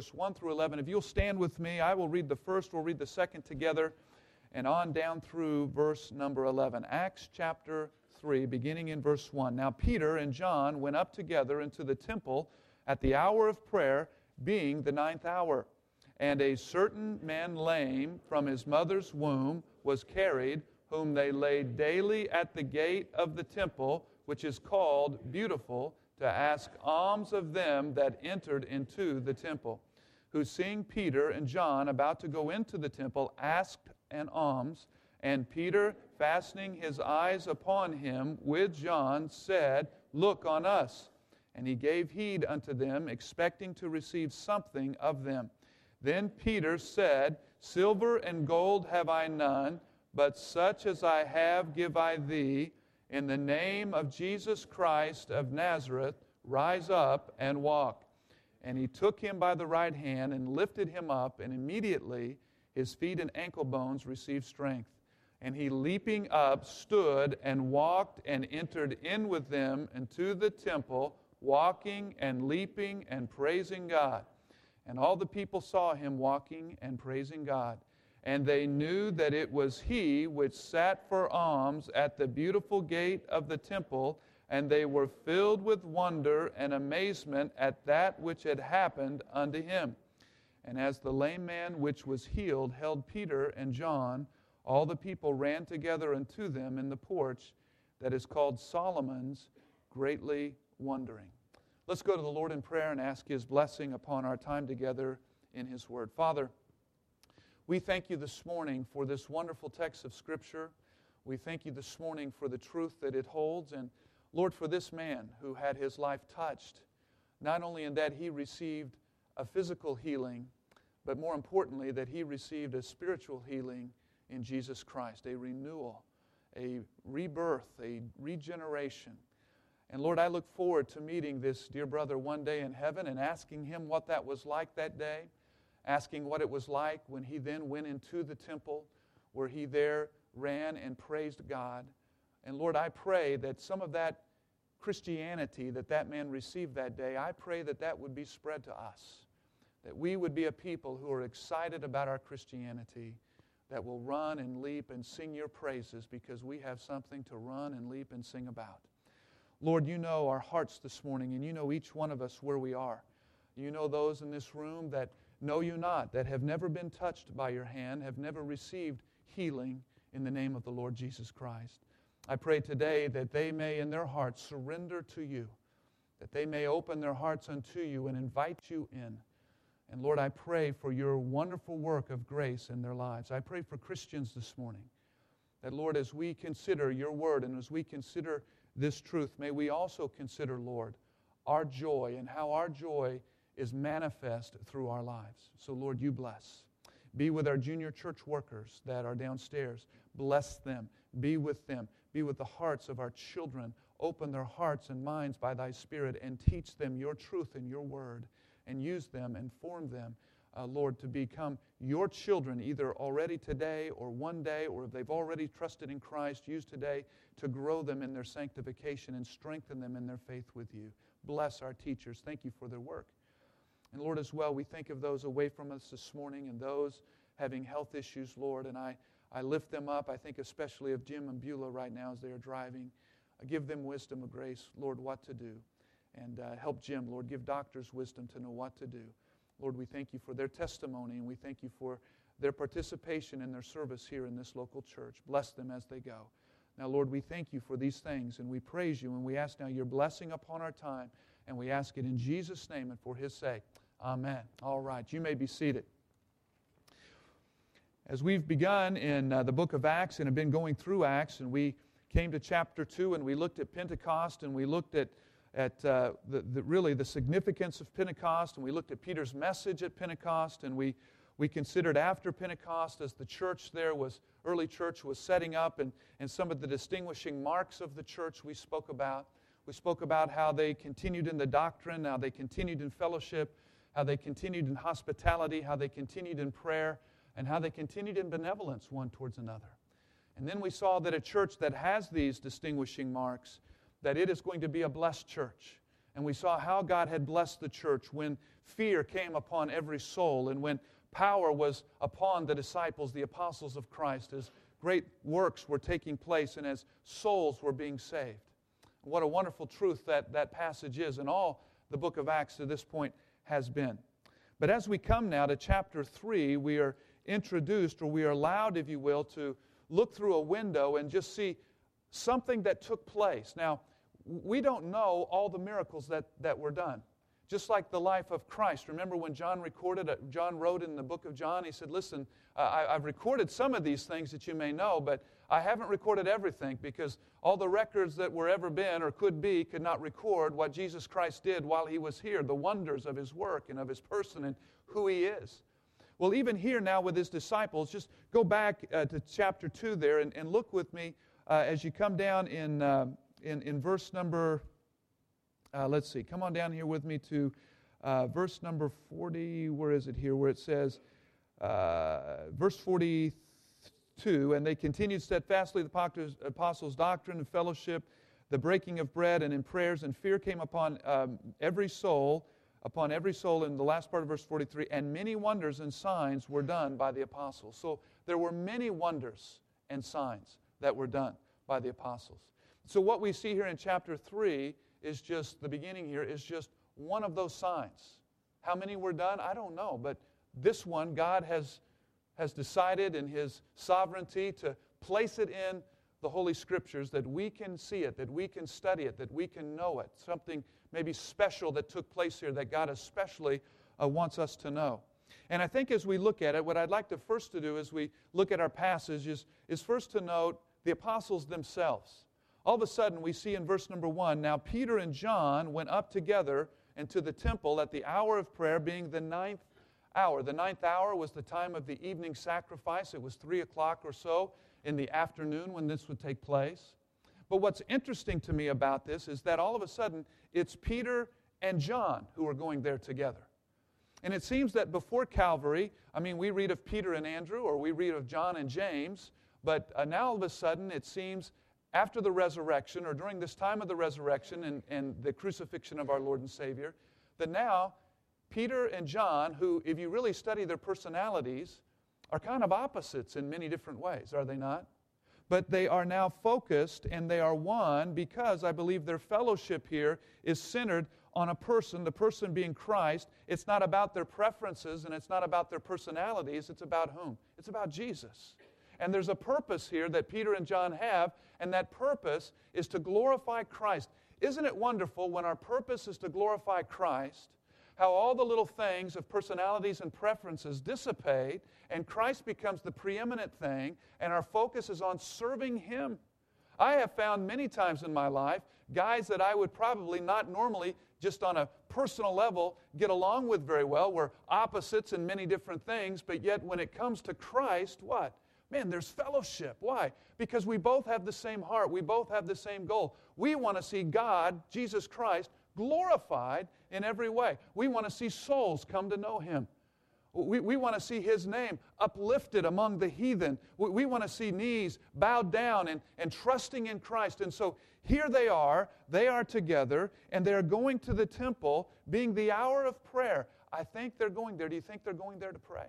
verse 1 through 11. If you'll stand with me, I will read the first, we'll read the second together, and on down through verse number 11. Acts chapter 3, beginning in verse 1. Now Peter and John went up together into the temple at the hour of prayer, being the 9th hour. And a certain man lame from his mother's womb was carried, whom they laid daily at the gate of the temple, which is called Beautiful, to ask alms of them that entered into the temple, who seeing Peter and John about to go into the temple, asked an alms. And Peter, fastening his eyes upon him with John, said, Look on us. And he gave heed unto them, expecting to receive something of them. Then Peter said, Silver and gold have I none, but such as I have give I thee. In the name of Jesus Christ of Nazareth, rise up and walk. And he took him by the right hand and lifted him up, and immediately his feet and ankle bones received strength. And he, leaping up, stood and walked and entered in with them into the temple, walking and leaping and praising God. And all the people saw him walking and praising God. And they knew that it was he which sat for alms at the beautiful gate of the temple, and they were filled with wonder and amazement at that which had happened unto him. And as the lame man which was healed held Peter and John, all the people ran together unto them in the porch that is called Solomon's, greatly wondering. Let's go to the Lord in prayer and ask His blessing upon our time together in His Word. Father, we thank You this morning for this wonderful text of Scripture. We thank You this morning for the truth that it holds. And Lord, for this man who had his life touched, not only in that he received a physical healing, but more importantly, that he received a spiritual healing in Jesus Christ, a renewal, a rebirth, a regeneration. And Lord, I look forward to meeting this dear brother one day in heaven and asking him what that was like that day, asking what it was like when he then went into the temple where he there ran and praised God. And Lord, I pray that some of that Christianity that that man received that day, I pray that that would be spread to us, that we would be a people who are excited about our Christianity, that will run and leap and sing Your praises because we have something to run and leap and sing about. Lord, You know our hearts this morning, and You know each one of us where we are. You know those in this room that know You not, that have never been touched by Your hand, have never received healing in the name of the Lord Jesus Christ. I pray today that they may in their hearts surrender to You, that they may open their hearts unto You and invite You in. And Lord, I pray for Your wonderful work of grace in their lives. I pray for Christians this morning, that Lord, as we consider Your word and as we consider this truth, may we also consider, Lord, our joy and how our joy is manifest through our lives. So Lord, You bless. Be with our junior church workers that are downstairs. Bless them. Be with them. Be with the hearts of our children. Open their hearts and minds by Thy Spirit and teach them Your truth and Your word, and use them and form them, Lord, to become Your children, either already today or one day, or if they've already trusted in Christ, use today to grow them in their sanctification and strengthen them in their faith with You. Bless our teachers. Thank You for their work. And Lord, as well, we think of those away from us this morning and those having health issues, Lord, and I lift them up. I think especially of Jim and Beulah right now as they are driving. Give them wisdom and grace, Lord, what to do. And help Jim, Lord, give doctors wisdom to know what to do. Lord, we thank You for their testimony, and we thank You for their participation in their service here in this local church. Bless them as they go. Now, Lord, we thank You for these things, and we praise You, and we ask now Your blessing upon our time, and we ask it in Jesus' name and for His sake. Amen. All right, you may be seated. As we've begun in the book of Acts and have been going through Acts, and we came to chapter 2, and we looked at Pentecost, and we looked at really the significance of Pentecost, and we looked at Peter's message at Pentecost, and we considered after Pentecost as the church there was, early church was setting up, and some of the distinguishing marks of the church we spoke about. We spoke about how they continued in the doctrine, how they continued in fellowship, how they continued in hospitality, how they continued in prayer, and how they continued in benevolence one towards another. And then we saw that a church that has these distinguishing marks, that it is going to be a blessed church. And we saw how God had blessed the church when fear came upon every soul and when power was upon the disciples, the apostles of Christ, as great works were taking place and as souls were being saved. What a wonderful truth that passage is, and all the book of Acts to this point has been. But as we come now to chapter 3, we are introduced, or we are allowed, if you will, to look through a window and just see something that took place. Now, we don't know all the miracles that were done. Just like the life of Christ. Remember when John wrote in the book of John, he said, listen, I've recorded some of these things that you may know, but I haven't recorded everything because all the records that were ever been or could be could not record what Jesus Christ did while he was here, the wonders of his work and of his person and who he is. Well, even here now with his disciples, just go back to chapter 2 there and look with me as you come down in verse number... let's see, come on down here with me to verse number 40. Where is it here? Where it says, verse 42, and they continued steadfastly the apostles' doctrine and fellowship, the breaking of bread, and in prayers, and fear came upon every soul, in the last part of verse 43, and many wonders and signs were done by the apostles. So there were many wonders and signs that were done by the apostles. So what we see here in chapter 3 is just, the beginning here is just one of those signs. How many were done? I don't know, but this one, God has decided in His sovereignty to place it in the Holy Scriptures that we can see it, that we can study it, that we can know it. Something maybe special that took place here that God especially wants us to know. And I think as we look at it, what I'd like to first to do as we look at our passage is first to note the apostles themselves. All of a sudden, we see in verse number 1, now Peter and John went up together into the temple at the hour of prayer, being the 9th hour. The 9th hour was the time of the evening sacrifice. It was 3 o'clock or so in the afternoon when this would take place. But what's interesting to me about this is that all of a sudden, it's Peter and John who are going there together. And it seems that before Calvary, we read of Peter and Andrew, or we read of John and James, but now all of a sudden it seems after the resurrection, or during this time of the resurrection and the crucifixion of our Lord and Savior, that now Peter and John, who, if you really study their personalities, are kind of opposites in many different ways, are they not? But they are now focused and they are one because I believe their fellowship here is centered on a person, the person being Christ. It's not about their preferences and it's not about their personalities. It's about whom? It's about Jesus. And there's a purpose here that Peter and John have, and that purpose is to glorify Christ. Isn't it wonderful when our purpose is to glorify Christ, how all the little things of personalities and preferences dissipate, and Christ becomes the preeminent thing, and our focus is on serving Him? I have found many times in my life guys that I would probably not normally, just on a personal level, get along with very well. We're opposites in many different things, but yet when it comes to Christ, what? Man, there's fellowship. Why? Because we both have the same heart. We both have the same goal. We want to see God, Jesus Christ, glorified in every way. We want to see souls come to know Him. We want to see His name uplifted among the heathen. We want to see knees bowed down and trusting in Christ. And so here they are together, and they are going to the temple, being the hour of prayer. I think they're going there. Do you think they're going there to pray?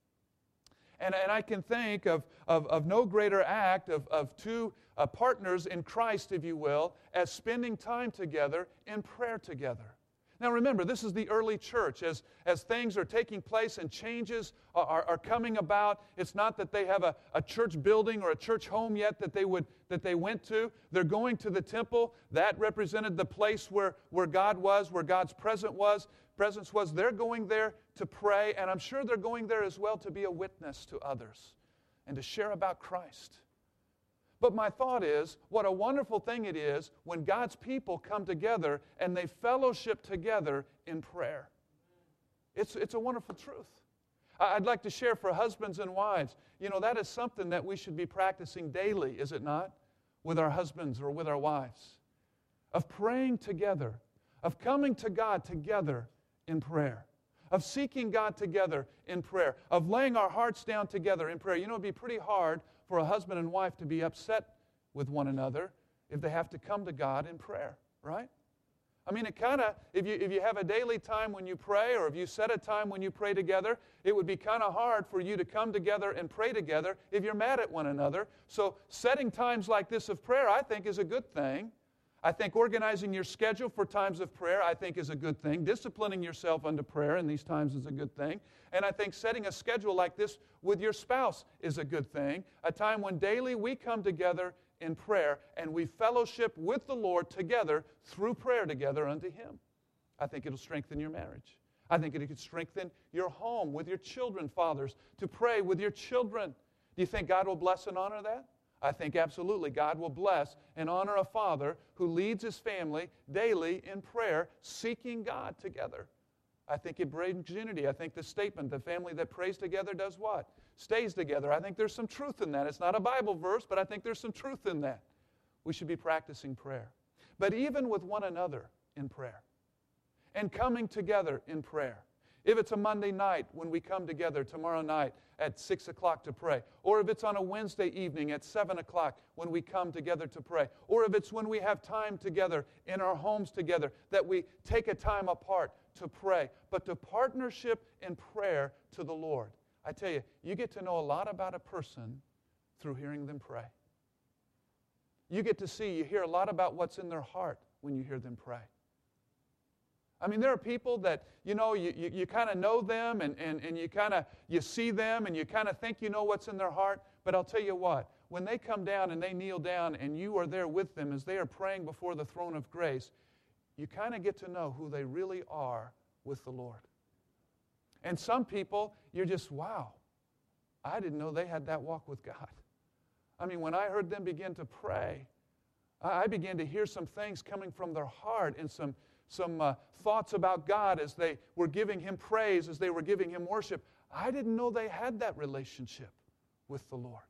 And I can think of no greater act of two partners in Christ, if you will, as spending time together in prayer together. Now remember, this is the early church. As things are taking place and changes are coming about, it's not that they have a church building or a church home yet that they went to. They're going to the temple. That represented the place where God was, where God's presence was. They're going there to pray, and I'm sure they're going there as well to be a witness to others and to share about Christ. But my thought is, what a wonderful thing it is when God's people come together and they fellowship together in prayer. It's a wonderful truth. I'd like to share for husbands and wives, that is something that we should be practicing daily, is it not? With our husbands or with our wives. Of praying together, of coming to God together in prayer, of seeking God together in prayer, of laying our hearts down together in prayer. It'd be pretty hard for a husband and wife to be upset with one another if they have to come to God in prayer, right? I mean, it kind of, if you have a daily time when you pray, or if you set a time when you pray together, it would be kind of hard for you to come together and pray together if you're mad at one another. So setting times like this of prayer, I think, is a good thing. I think organizing your schedule for times of prayer, I think, is a good thing. Disciplining yourself unto prayer in these times is a good thing. And I think setting a schedule like this with your spouse is a good thing. A time when daily we come together in prayer and we fellowship with the Lord together through prayer together unto Him. I think it'll strengthen your marriage. I think it could strengthen your home with your children, fathers, to pray with your children. Do you think God will bless and honor that? I think absolutely God will bless and honor a father who leads his family daily in prayer, seeking God together. I think it brings unity. I think the statement, the family that prays together does what? Stays together. I think there's some truth in that. It's not a Bible verse, but I think there's some truth in that. We should be practicing prayer. But even with one another in prayer and coming together in prayer. If it's a Monday night when we come together tomorrow night at 6 o'clock to pray, or if it's on a Wednesday evening at 7 o'clock when we come together to pray, or if it's when we have time together in our homes together that we take a time apart to pray, but to partnership in prayer to the Lord. I tell you, you get to know a lot about a person through hearing them pray. You get to see, you hear a lot about what's in their heart when you hear them pray. I mean, there are people that, you know, you kind of know them and you see them and you kind of think you know what's in their heart. But I'll tell you what, when they come down and they kneel down and you are there with them as they are praying before the throne of grace, you kind of get to know who they really are with the Lord. And some people, you're just, wow, I didn't know they had that walk with God. I mean, when I heard them begin to pray, I began to hear some things coming from their heart and some thoughts about God as they were giving Him praise, as they were giving Him worship. I didn't know they had that relationship with the Lord.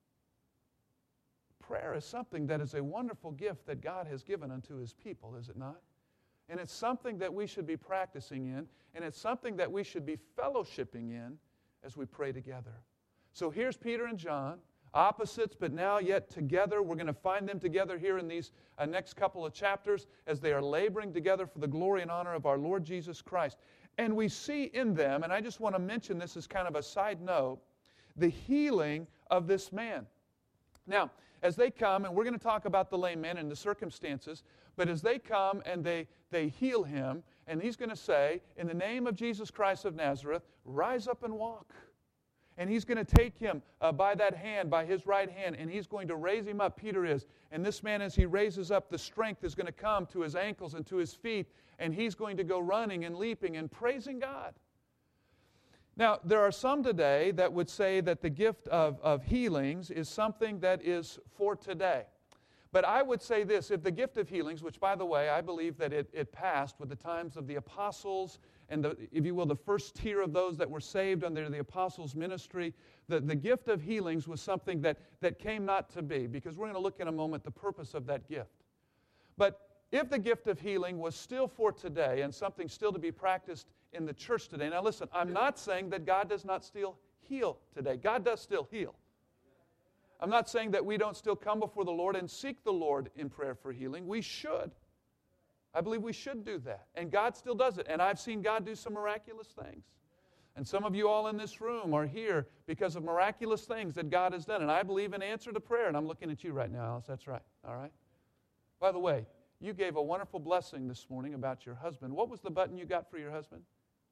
Prayer is something that is a wonderful gift that God has given unto His people, is it not? And it's something that we should be practicing in, and it's something that we should be fellowshipping in as we pray together. So here's Peter and John, opposites, but now yet together. We're going to find them together here in these next couple of chapters as they are laboring together for the glory and honor of our Lord Jesus Christ. And we see in them, and I just want to mention this as kind of a side note, the healing of this man. Now, as they come, and we're going to talk about the lame man and the circumstances, but as they come and they heal him, and he's going to say, in the name of Jesus Christ of Nazareth, rise up and walk. And he's going to take him by that hand, by his right hand, and he's going to raise him up, Peter is. And this man, as he raises up, the strength is going to come to his ankles and to his feet, and he's going to go running and leaping and praising God. Now, there are some today that would say that the gift of healings is something that is for today. But I would say this, if the gift of healings, which, by the way, I believe that it passed with the times of the apostles and, if you will, the first tier of those that were saved under the apostles' ministry, the gift of healings was something that came not to be, because we're going to look in a moment the purpose of that gift. But if the gift of healing was still for today and something still to be practiced in the church today, now listen, I'm not saying that God does not still heal today. God does still heal. I'm not saying that we don't still come before the Lord and seek the Lord in prayer for healing. We should. I believe we should do that. And God still does it. And I've seen God do some miraculous things. And some of you all in this room are here because of miraculous things that God has done. And I believe in answer to prayer. And I'm looking at you right now, Alice. That's right. All right? By the way, you gave a wonderful blessing this morning about your husband. What was the button you got for your husband?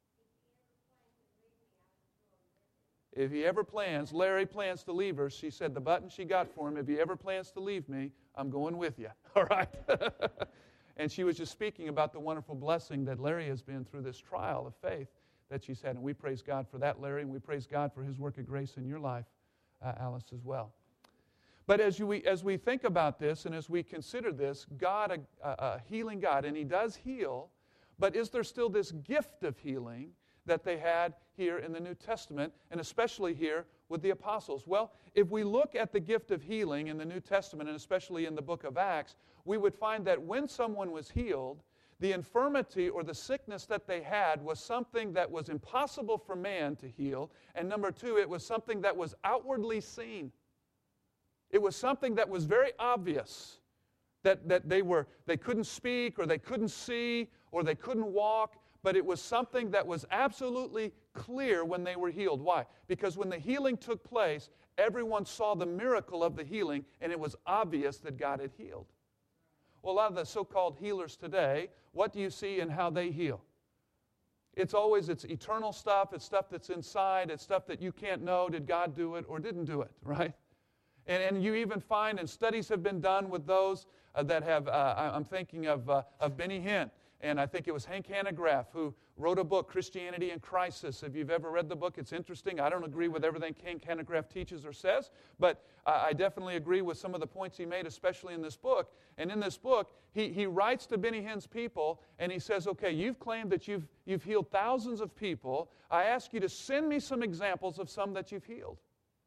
If he ever plans, Larry plans to leave her. She said the button she got for him, if he ever plans to leave me, I'm going with you. All right? And she was just speaking about the wonderful blessing that Larry has been through this trial of faith that she's had. And we praise God for that, Larry, and we praise God for His work of grace in your life, Alice, as well. But as we think about this and as we consider this, God, a healing God, and He does heal, but is there still this gift of healing that they had here in the New Testament, and especially here with the apostles? Well, if we look at the gift of healing in the New Testament, and especially in the book of Acts, we would find that when someone was healed, the infirmity or the sickness that they had was something that was impossible for man to heal, and number two, it was something that was outwardly seen. It was something that was very obvious that they couldn't speak or they couldn't see or they couldn't walk, but it was something that was absolutely clear when they were healed. Why? Because when the healing took place, everyone saw the miracle of the healing, and it was obvious that God had healed. Well, a lot of the so-called healers today, what do you see in how they heal? It's eternal stuff. It's stuff that's inside. It's stuff that you can't know. Did God do it or didn't do it, right? And you even find, and studies have been done with those that have, I'm thinking of Benny Hinn, and I think it was Hank Hanegraaff who wrote a book, Christianity in Crisis. If you've ever read the book, it's interesting. I don't agree with everything Hank Hanegraaff teaches or says, but I definitely agree with some of the points he made, especially in this book. And in this book, he writes to Benny Hinn's people, and he says, okay, you've claimed that you've healed thousands of people. I ask you to send me some examples of some that you've healed.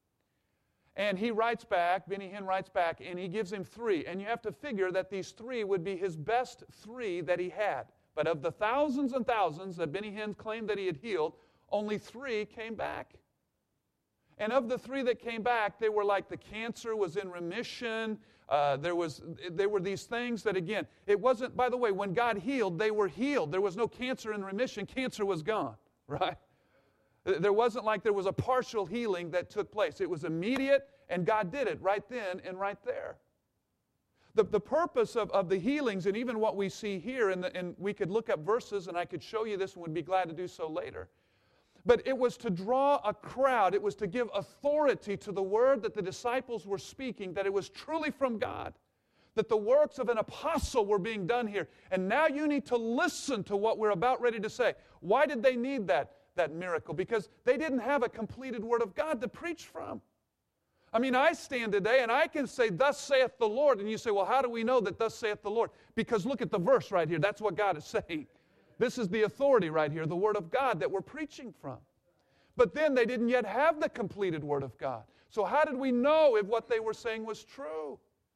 And he writes back, Benny Hinn writes back, and he gives him 3. And you have to figure that these 3 would be his best 3 that he had. But of the thousands and thousands that Benny Hinn claimed that he had healed, only 3 came back. And of the 3 that came back, they were like the cancer was in remission. There were these things that, again, it wasn't, by the way, when God healed, they were healed. There was no cancer in remission. Cancer was gone, right? There wasn't like there was a partial healing that took place. It was immediate, and God did it right then and right there. The purpose of the healings, and even what we see here, and we could look up verses, and I could show you this and would be glad to do so later. But it was to draw a crowd. It was to give authority to the word that the disciples were speaking, that it was truly from God, that the works of an apostle were being done here. And now you need to listen to what we're about ready to say. Why did they need that miracle? Because they didn't have a completed word of God to preach from. I mean, I stand today and I can say, thus saith the Lord. And you say, well, how do we know that thus saith the Lord? Because look at the verse right here. That's what God is saying. This is the authority right here, the word of God that we're preaching from. But then they didn't yet have the completed word of God. So how did we know if what they were saying was true?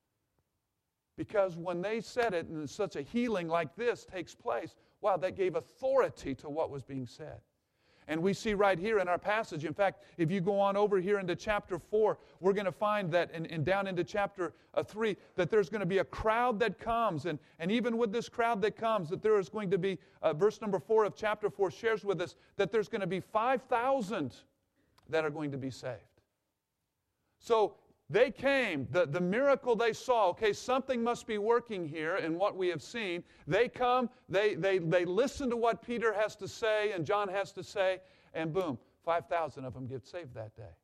Because when they said it and such a healing like this takes place, wow, that gave authority to what was being said. And we see right here in our passage, in fact, if you go on over here into chapter 4, we're going to find that, and down into chapter 3, that there's going to be a crowd that comes. And even with this crowd that comes, that there is going to be, verse number 4 of chapter 4 shares with us, that there's going to be 5,000 that are going to be saved. So they came, the miracle they saw, okay, something must be working here in what we have seen. They come, they listen to what Peter has to say and John has to say, and boom, 5,000 of them get saved that day.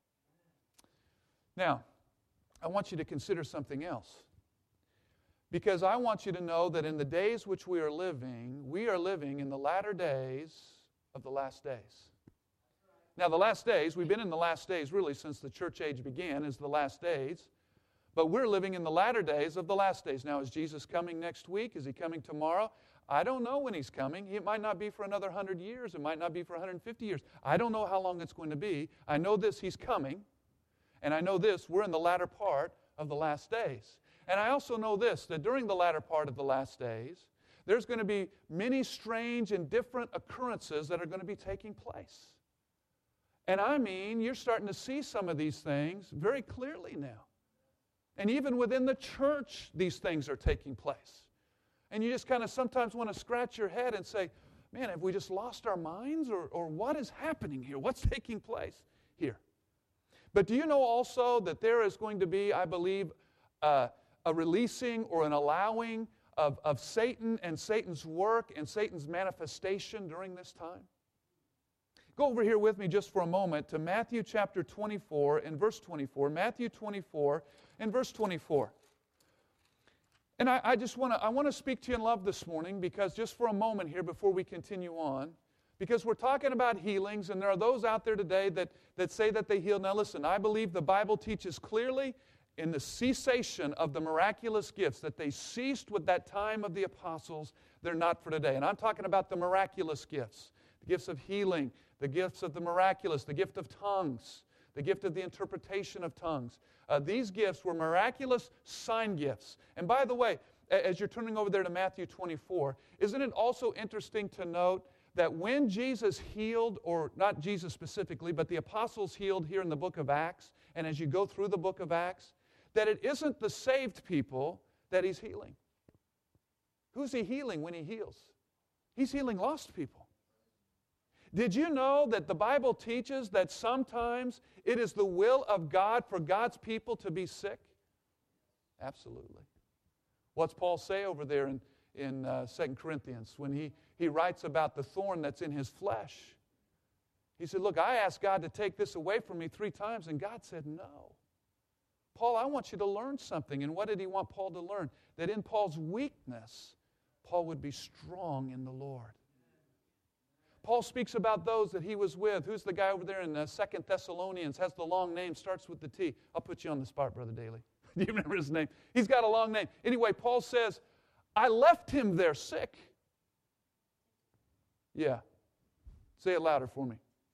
Now, I want you to consider something else. Because I want you to know that in the days which we are living in the latter days of the last days. Now, the last days, we've been in the last days really since the church age began, is the last days. But we're living in the latter days of the last days. Now, is Jesus coming next week? Is he coming tomorrow? I don't know when he's coming. It might not be for another 100 years. It might not be for 150 years. I don't know how long it's going to be. I know this, he's coming. And I know this, we're in the latter part of the last days. And I also know this, that during the latter part of the last days, there's going to be many strange and different occurrences that are going to be taking place. And I mean, you're starting to see some of these things very clearly now. And even within the church, these things are taking place. And you just kind of sometimes want to scratch your head and say, man, have we just lost our minds? Or what is happening here? What's taking place here? But do you know also that there is going to be, I believe, a releasing or an allowing of Satan and Satan's work and Satan's manifestation during this time? Go over here with me just for a moment to Matthew chapter 24 and verse 24. Matthew 24 and verse 24. And I want to speak to you in love this morning, because just for a moment here before we continue on, because we're talking about healings, and there are those out there today that say that they heal. Now listen, I believe the Bible teaches clearly in the cessation of the miraculous gifts that they ceased with that time of the apostles. They're not for today. And I'm talking about the miraculous gifts, the gifts of healing, the gifts of the miraculous, the gift of tongues, the gift of the interpretation of tongues. These gifts were miraculous sign gifts. And by the way, as you're turning over there to Matthew 24, isn't it also interesting to note that when Jesus healed, or not Jesus specifically, but the apostles healed here in the book of Acts, and as you go through the book of Acts, that it isn't the saved people that he's healing. Who's He healing when He heals? He's healing lost people. Did you know that the Bible teaches that sometimes it is the will of God for God's people to be sick? Absolutely. What's Paul say over there in 2 Corinthians when he writes about the thorn that's in his flesh? He said, look, I asked God to take this away from me 3 times, and God said no. Paul, I want you to learn something. And what did he want Paul to learn? That in Paul's weakness, Paul would be strong in the Lord. Paul speaks about those that he was with. Who's the guy over there in 2 Thessalonians? Has the long name, starts with the T. I'll put you on the spot, Brother Daly. Do you remember his name? He's got a long name. Anyway, Paul says, I left him there sick. Yeah. Say it louder for me.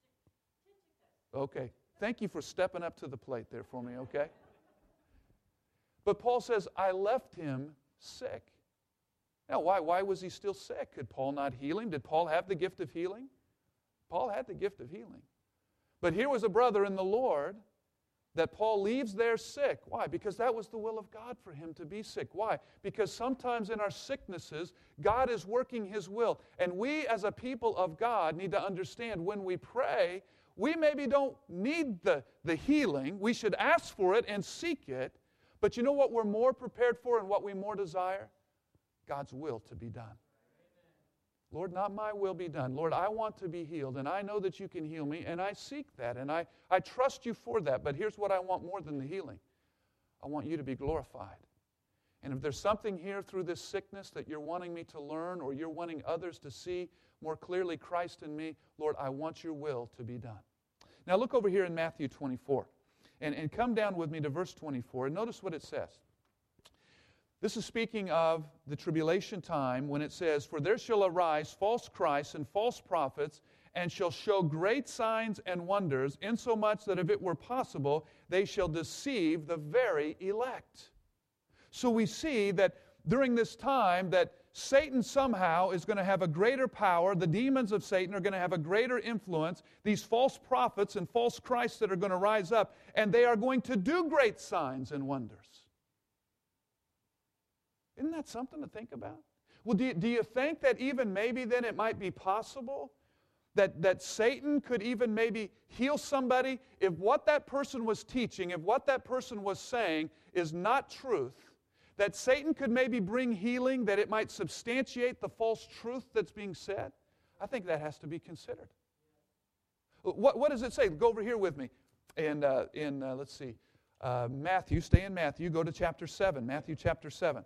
Okay. Thank you for stepping up to the plate there for me, okay? But Paul says, I left him sick. Now, why was he still sick? Could Paul not heal him? Did Paul have the gift of healing? Paul had the gift of healing. But here was a brother in the Lord that Paul leaves there sick. Why? Because that was the will of God for him to be sick. Why? Because sometimes in our sicknesses, God is working His will. And we as a people of God need to understand when we pray, we maybe don't need the healing. We should ask for it and seek it. But you know what we're more prepared for and what we more desire? God's will to be done. Lord, not my will be done. Lord, I want to be healed, and I know that you can heal me, and I seek that, and I trust you for that. But here's what I want more than the healing. I want you to be glorified. And if there's something here through this sickness that you're wanting me to learn, or you're wanting others to see more clearly Christ in me, Lord, I want your will to be done. Now look over here in Matthew 24, and come down with me to verse 24, and notice what it says. This is speaking of the tribulation time when it says, for there shall arise false Christs and false prophets, and shall show great signs and wonders, insomuch that if it were possible, they shall deceive the very elect. So we see that during this time that Satan somehow is going to have a greater power. The demons of Satan are going to have a greater influence. These false prophets and false Christs that are going to rise up, and they are going to do great signs and wonders. Isn't that something to think about? Well, do you think that even maybe then it might be possible that Satan could even maybe heal somebody if what that person was teaching, if what that person was saying is not truth, that Satan could maybe bring healing, that it might substantiate the false truth that's being said? I think that has to be considered. What does it say? Go over here with me. Let's see, Matthew, stay in Matthew, go to chapter 7, Matthew chapter 7.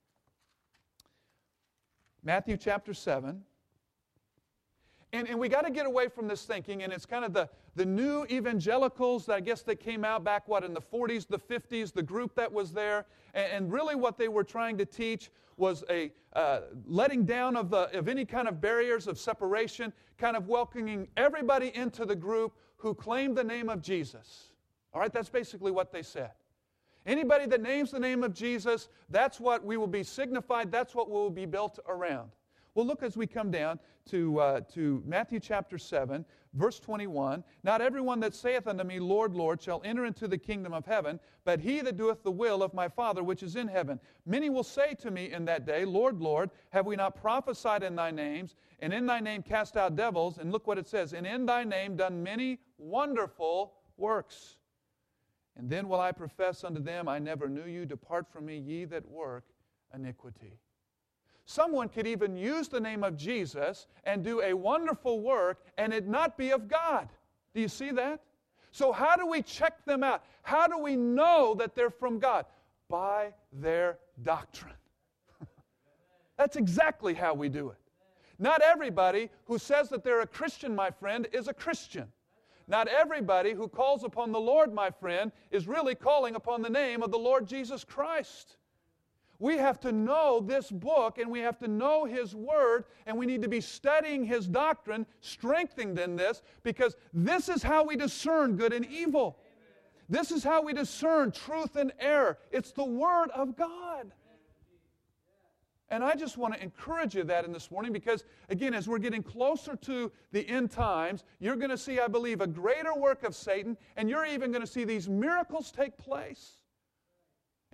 Matthew chapter 7. And we got to get away from this thinking, and it's kind of the new evangelicals, I guess, that came out back, in the 40s, the 50s, the group that was there. And really what they were trying to teach was a letting down of any kind of barriers of separation, kind of welcoming everybody into the group who claimed the name of Jesus. All right, that's basically what they said. Anybody that names the name of Jesus, that's what we will be signified, that's what will be built around. Well, look as we come down to Matthew chapter 7, verse 21. Not everyone that saith unto me, Lord, Lord, shall enter into the kingdom of heaven, but he that doeth the will of my Father which is in heaven. Many will say to me in that day, Lord, Lord, have we not prophesied in thy names, and in thy name cast out devils? And look what it says, and in thy name done many wonderful works. And then will I profess unto them, I never knew you. Depart from me, ye that work iniquity. Someone could even use the name of Jesus and do a wonderful work and it not be of God. Do you see that? So how do we check them out? How do we know that they're from God? By their doctrine. That's exactly how we do it. Not everybody who says that they're a Christian, my friend, is a Christian. Not everybody who calls upon the Lord, my friend, is really calling upon the name of the Lord Jesus Christ. We have to know this book, and we have to know His Word, and we need to be studying His doctrine, strengthened in this, because this is how we discern good and evil. This is how we discern truth and error. It's the Word of God. And I just want to encourage you that in this morning because, again, as we're getting closer to the end times, you're going to see, I believe, a greater work of Satan, and you're even going to see these miracles take place.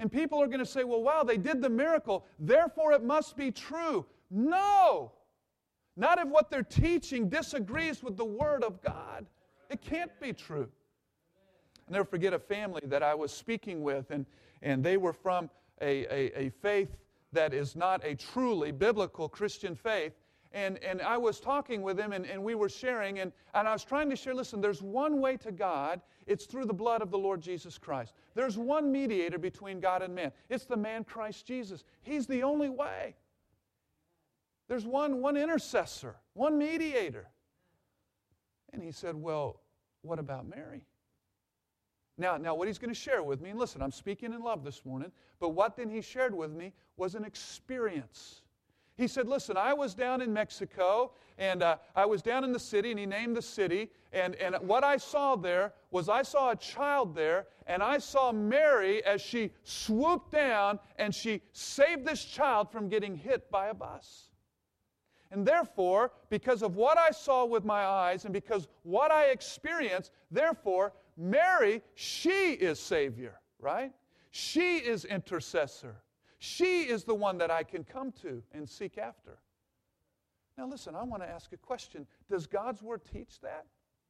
And people are going to say, well, wow, they did the miracle, therefore it must be true. No! Not if what they're teaching disagrees with the Word of God. It can't be true. I'll never forget a family that I was speaking with, and they were from a faith that is not a truly biblical Christian faith. And I was talking with them, and we were sharing, and I was trying to share, listen, there's one way to God. It's through the blood of the Lord Jesus Christ. There's one mediator between God and man. It's the man Christ Jesus. He's the only way. There's one intercessor, one mediator. And he said, well, what about Mary? Now what he's going to share with me, and listen, I'm speaking in love this morning, but what then he shared with me was an experience. He said, listen, I was down in Mexico, and I was down in the city, and he named the city, and what I saw there was I saw a child there, and I saw Mary as she swooped down, and she saved this child from getting hit by a bus. And therefore, because of what I saw with my eyes, and because what I experienced, therefore, Mary, she is Savior, right? She is intercessor. She is the one that I can come to and seek after. Now listen, I want to ask a question. Does God's Word teach that?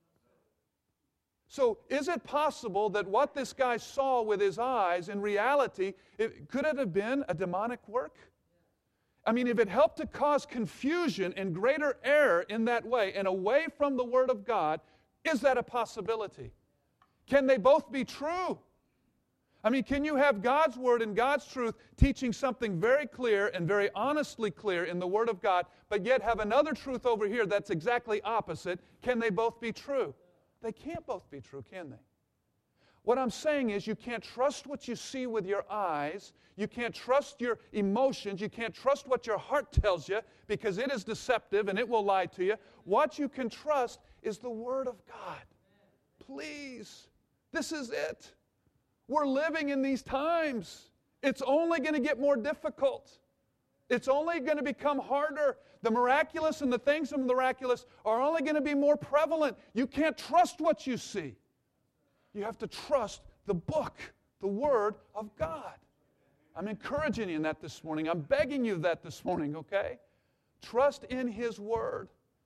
So is it possible that what this guy saw with his eyes, in reality, could it have been a demonic work? I mean, if it helped to cause confusion and greater error in that way and away from the Word of God, is that a possibility? Can they both be true? I mean, can you have God's Word and God's truth teaching something very clear and very honestly clear in the Word of God, but yet have another truth over here that's exactly opposite? Can they both be true? They can't both be true, can they? What I'm saying is you can't trust what you see with your eyes. You can't trust your emotions. You can't trust what your heart tells you because it is deceptive and it will lie to you. What you can trust is the Word of God. Please, this is it. We're living in these times. It's only going to get more difficult. It's only going to become harder. The miraculous and the things of the miraculous are only going to be more prevalent. You can't trust what you see. You have to trust the book, the Word of God. I'm encouraging you in that this morning. I'm begging you that this morning, okay? Trust in His Word.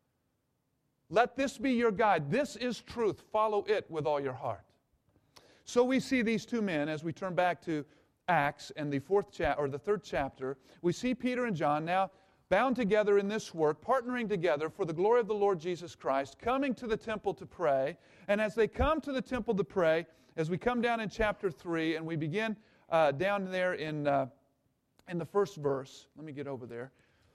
Let this be your guide. This is truth. Follow it with all your heart. So we see these two men as we turn back to Acts and the third chapter. We see Peter and John now bound together in this work, partnering together for the glory of the Lord Jesus Christ, coming to the temple to pray. And as they come to the temple to pray, as we come down in chapter 3 and we begin down there in the first verse, let me get over there.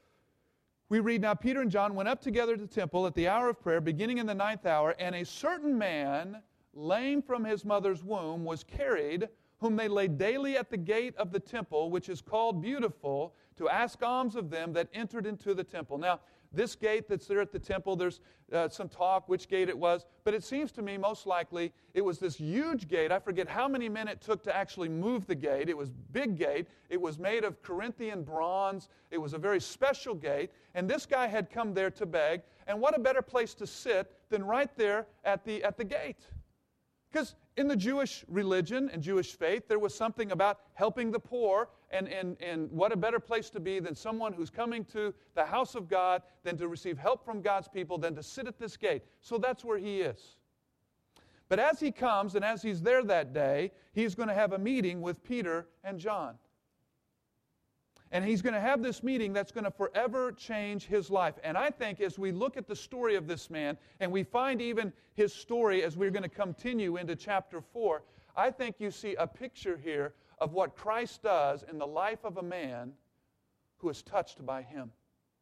We read, now Peter and John went up together to the temple at the hour of prayer, beginning in the 9th hour, and a certain man, lame from his mother's womb, was carried, whom they laid daily at the gate of the temple, which is called Beautiful, to ask alms of them that entered into the temple. Now, this gate that's there at the temple, there's some talk which gate it was, but it seems to me most likely it was this huge gate. I forget how many men it took to actually move the gate. It was a big gate. It was made of Corinthian bronze. It was a very special gate, and this guy had come there to beg, and what a better place to sit than right there at the gate. Because in the Jewish religion and Jewish faith, there was something about helping the poor, and what a better place to be than someone who's coming to the house of God, than to receive help from God's people, than to sit at this gate. So that's where he is. But as he comes, and as he's there that day, he's going to have a meeting with Peter and John. And he's going to have this meeting that's going to forever change his life. And I think as we look at the story of this man, and we find even his story as we're going to continue into chapter 4, I think you see a picture here of what Christ does in the life of a man who is touched by him.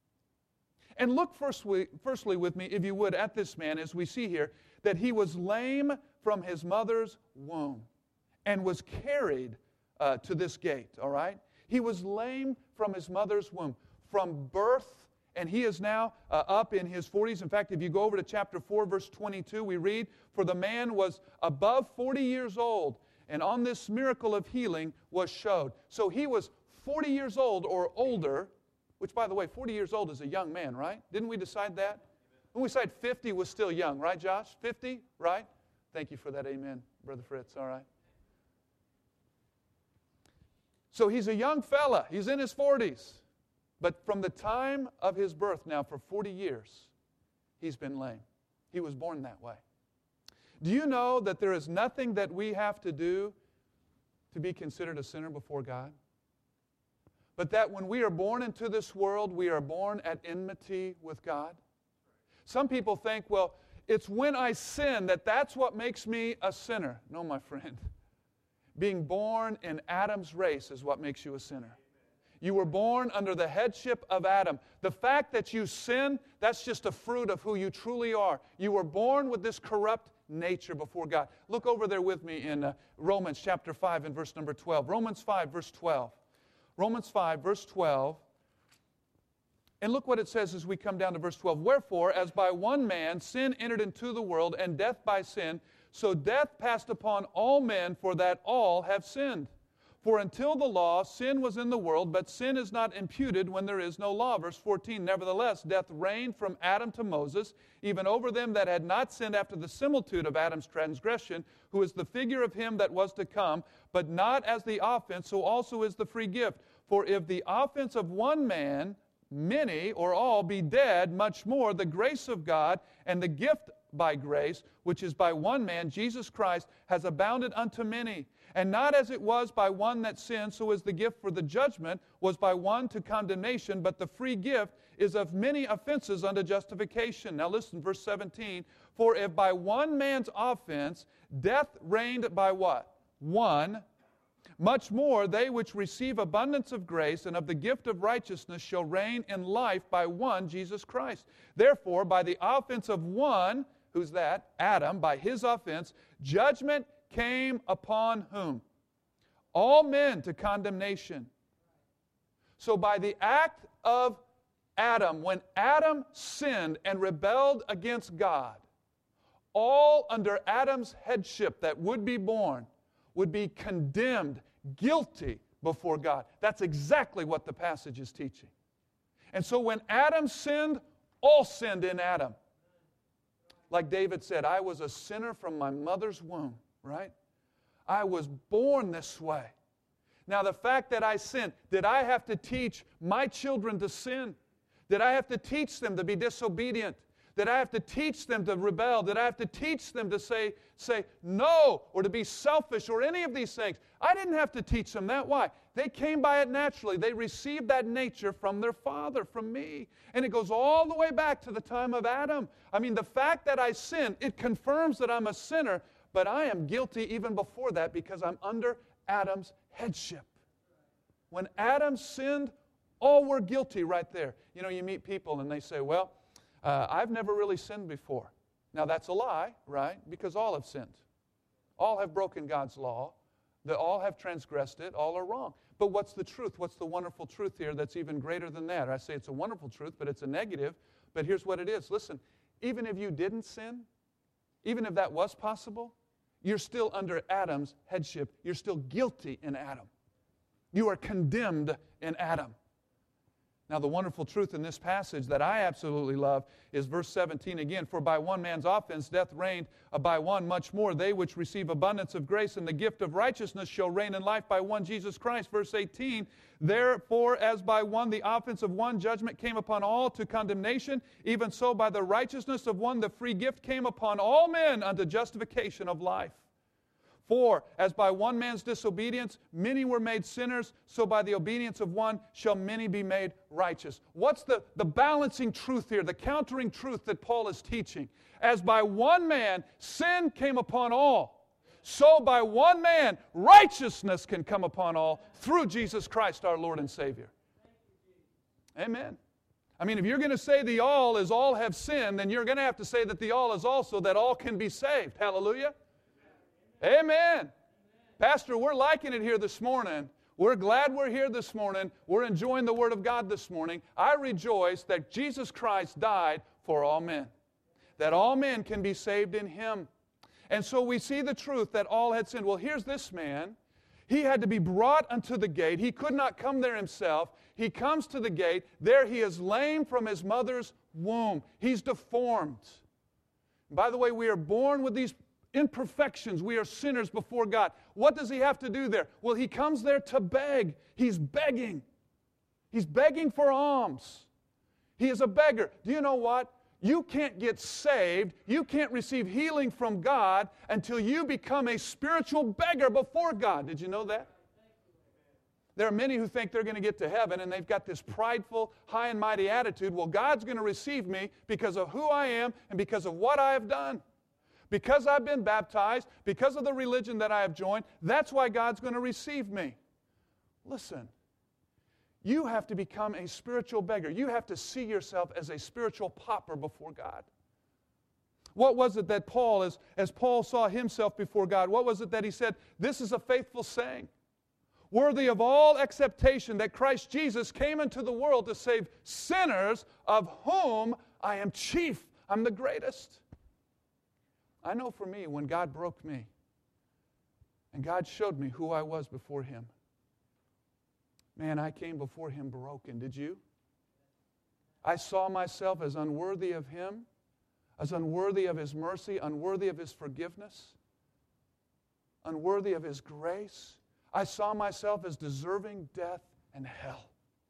And look firstly with me, if you would, at this man as we see here, that he was lame from his mother's womb and was carried to this gate, all right? He was lame from his mother's womb, from birth, and he is now up in his 40s. In fact, if you go over to chapter 4, verse 22, we read, for the man was above 40 years old, and on this miracle of healing was showed. So he was 40 years old or older, which, by the way, 40 years old is a young man, right? Didn't we decide that? When we decided 50 was still young, right, Josh? 50, right? Thank you for that amen, Brother Fritz, all right. So he's a young fella. He's in his 40s. But from the time of his birth now, for 40 years, he's been lame. He was born that way. Do you know that there is nothing that we have to do to be considered a sinner before God? But that when we are born into this world, we are born at enmity with God? Some people think, well, it's when I sin that's what makes me a sinner. No, my friend. Being born in Adam's race is what makes you a sinner. You were born under the headship of Adam. The fact that you sin, that's just a fruit of who you truly are. You were born with this corrupt nature before God. Look over there with me in Romans chapter 5 and verse number 12. Romans 5 verse 12. Romans 5 verse 12. And look what it says as we come down to verse 12. Wherefore, as by one man sin entered into the world, and death by sin, so death passed upon all men, for that all have sinned. For until the law, sin was in the world, but sin is not imputed when there is no law. Verse 14, nevertheless, death reigned from Adam to Moses, even over them that had not sinned after the similitude of Adam's transgression, who is the figure of him that was to come, but not as the offense, so also is the free gift. For if the offense of one man, many or all, be dead, much more the grace of God and the gift by grace, which is by one man, Jesus Christ, has abounded unto many. And not as it was by one that sinned, so as the gift for the judgment was by one to condemnation, but the free gift is of many offenses unto justification. Now listen, verse 17. For if by one man's offense death reigned by what? One. Much more they which receive abundance of grace and of the gift of righteousness shall reign in life by one, Jesus Christ. Therefore, by the offense of one, who's that? Adam, by his offense, judgment came upon whom? All men to condemnation. So by the act of Adam, when Adam sinned and rebelled against God, all under Adam's headship that would be born would be condemned, guilty before God. That's exactly what the passage is teaching. And so when Adam sinned, all sinned in Adam. Like David said, I was a sinner from my mother's womb, right? I was born this way. Now the fact that I sinned, did I have to teach my children to sin? Did I have to teach them to be disobedient? Did I have to teach them to rebel? Did I have to teach them to say no or to be selfish or any of these things? I didn't have to teach them that. Why? They came by it naturally. They received that nature from their father, from me. And it goes all the way back to the time of Adam. I mean, the fact that I sin, it confirms that I'm a sinner, but I am guilty even before that because I'm under Adam's headship. When Adam sinned, all were guilty right there. You know, you meet people and they say, well, I've never really sinned before. Now that's a lie, right? Because all have sinned. All have broken God's law. They all have transgressed it. All are wrong. But what's the truth? What's the wonderful truth here that's even greater than that? I say it's a wonderful truth, but it's a negative. But here's what it is. Listen, even if you didn't sin, even if that was possible, you're still under Adam's headship. You're still guilty in Adam. You are condemned in Adam. Now, the wonderful truth in this passage that I absolutely love is verse 17 again. For by one man's offense death reigned, by one much more they which receive abundance of grace and the gift of righteousness shall reign in life by one, Jesus Christ. Verse 18, therefore as by one the offense of one judgment came upon all to condemnation, even so by the righteousness of one the free gift came upon all men unto justification of life. For, as by one man's disobedience many were made sinners, so by the obedience of one shall many be made righteous. What's the balancing truth here, the countering truth that Paul is teaching? As by one man sin came upon all, so by one man righteousness can come upon all through Jesus Christ our Lord and Savior. Amen. I mean, if you're going to say the all is all have sinned, then you're going to have to say that the all is also that all can be saved. Hallelujah. Amen. Pastor, we're liking it here this morning. We're glad we're here this morning. We're enjoying the Word of God this morning. I rejoice that Jesus Christ died for all men, that all men can be saved in Him. And so we see the truth that all had sinned. Well, here's this man. He had to be brought unto the gate. He could not come there himself. He comes to the gate. There he is lame from his mother's womb. He's deformed. By the way, we are born with these imperfections. We are sinners before God. What does he have to do there? Well, he comes there to beg. He's begging. He's begging for alms. He is a beggar. Do you know what? You can't get saved, you can't receive healing from God until you become a spiritual beggar before God. Did you know that? There are many who think they're going to get to heaven and they've got this prideful, high and mighty attitude. Well, God's going to receive me because of who I am and because of what I have done. Because I've been baptized, because of the religion that I have joined, that's why God's going to receive me. Listen. You have to become a spiritual beggar. You have to see yourself as a spiritual pauper before God. What was it that Paul, as Paul saw himself before God, what was it that he said? This is a faithful saying, worthy of all acceptation, that Christ Jesus came into the world to save sinners, of whom I am chief. I'm the greatest. I know for me, when God broke me, and God showed me who I was before Him, man, I came before Him broken. Did you? I saw myself as unworthy of Him, as unworthy of His mercy, unworthy of His forgiveness, unworthy of His grace. I saw myself as deserving death and hell.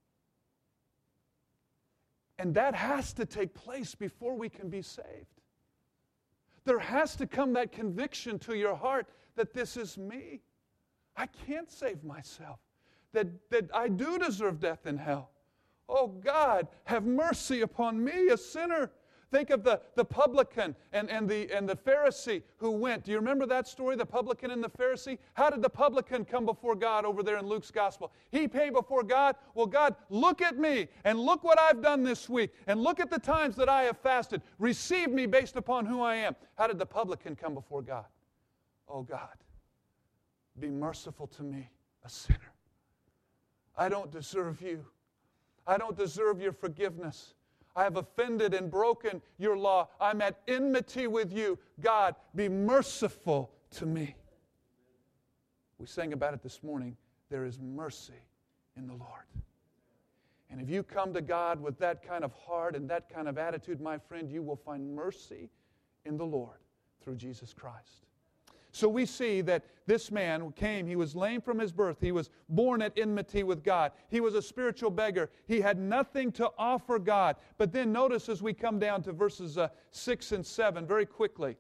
And that has to take place before we can be saved. There has to come that conviction to your heart that this is me. I can't save myself. That I do deserve death and hell. Oh God, have mercy upon me, a sinner. Think of the publican and the Pharisee who went. Do you remember that story, the publican and the Pharisee? How did the publican come before God over there in Luke's gospel? He came before God. Well, God, look at me and look what I've done this week and look at the times that I have fasted. Receive me based upon who I am. How did the publican come before God? Oh God, be merciful to me, a sinner. I don't deserve you. I don't deserve your forgiveness. I have offended and broken your law. I'm at enmity with you. God, be merciful to me. We sang about it this morning. There is mercy in the Lord. And if you come to God with that kind of heart and that kind of attitude, my friend, you will find mercy in the Lord through Jesus Christ. So we see that this man came, he was lame from his birth. He was born at enmity with God. He was a spiritual beggar. He had nothing to offer God. But then notice as we come down to verses 6 and 7 very quickly.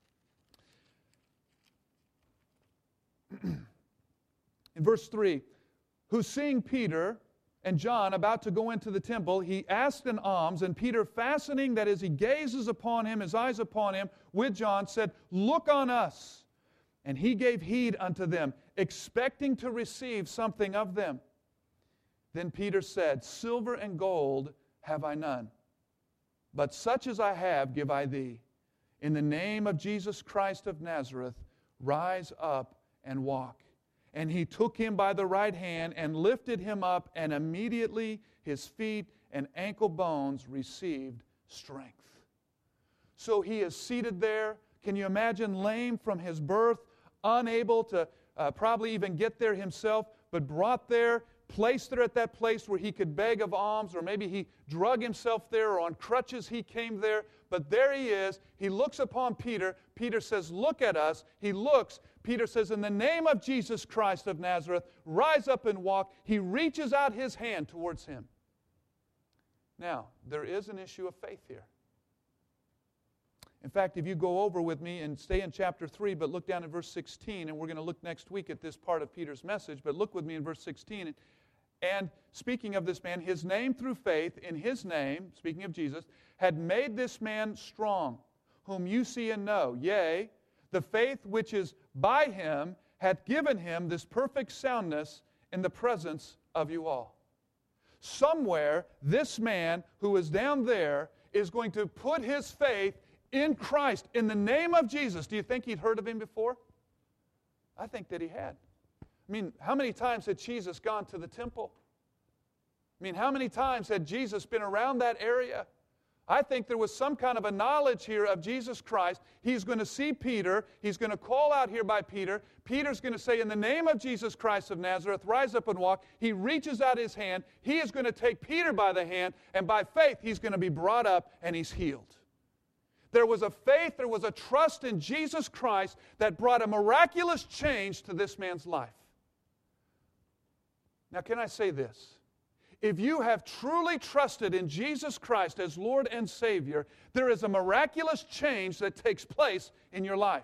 In verse 3, who seeing Peter and John about to go into the temple, he asked an alms, and Peter, fastening, that is, he gazes upon him, his eyes upon him, with John, said, look on us. And he gave heed unto them, expecting to receive something of them. Then Peter said, silver and gold have I none, but such as I have give I thee. In the name of Jesus Christ of Nazareth, rise up and walk. And he took him by the right hand and lifted him up, and immediately his feet and ankle bones received strength. So he is seated there. Can you imagine, lame from his birth, unable to probably even get there himself, but brought there, placed there at that place where he could beg of alms, or maybe he drug himself there, or on crutches he came there. But there he is. He looks upon Peter. Peter says, look at us. He looks. Peter says, in the name of Jesus Christ of Nazareth, rise up and walk. He reaches out his hand towards him. Now, there is an issue of faith here. In fact, if you go over with me and stay in chapter 3, but look down at verse 16, and we're going to look next week at this part of Peter's message, but look with me in verse 16. And speaking of this man, his name through faith in his name, speaking of Jesus, had made this man strong, whom you see and know. Yea, the faith which is by him hath given him this perfect soundness in the presence of you all. Somewhere, this man who is down there is going to put his faith in Christ, in the name of Jesus. Do you think he'd heard of him before? I think that he had. I mean, how many times had Jesus gone to the temple? I mean, how many times had Jesus been around that area? I think there was some kind of a knowledge here of Jesus Christ. He's going to see Peter. He's going to call out here by Peter. Peter's going to say, in the name of Jesus Christ of Nazareth, rise up and walk. He reaches out his hand. He is going to take Peter by the hand, and by faith, he's going to be brought up and he's healed. There was a faith, there was a trust in Jesus Christ that brought a miraculous change to this man's life. Now, can I say this? If you have truly trusted in Jesus Christ as Lord and Savior, there is a miraculous change that takes place in your life.